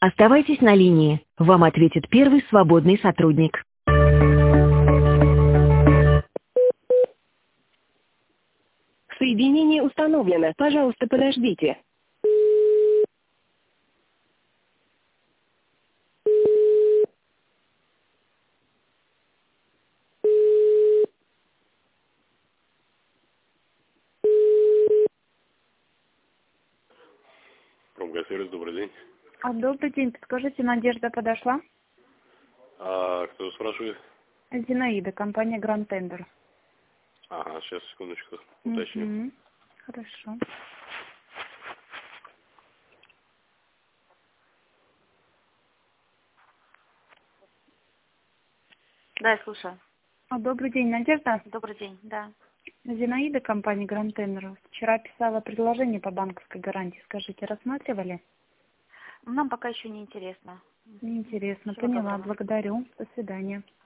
Оставайтесь на линии. Вам ответит первый свободный сотрудник. Соединение установлено. Пожалуйста, подождите. Промгазсервис, добрый день. Добрый день. Подскажите, Надежда подошла? А кто спрашивает? Зинаида, компания Grand Tender. Ага, сейчас, секундочку, уточню. Хорошо. Да, я слушаю. Добрый день, Надежда. Добрый день, да. Зинаида, компания Grand Tender. Вчера писала предложение по банковской гарантии. Скажите, рассматривали? Нам пока еще не интересно. Неинтересно. Всего Поняла. доброго. Благодарю. До свидания.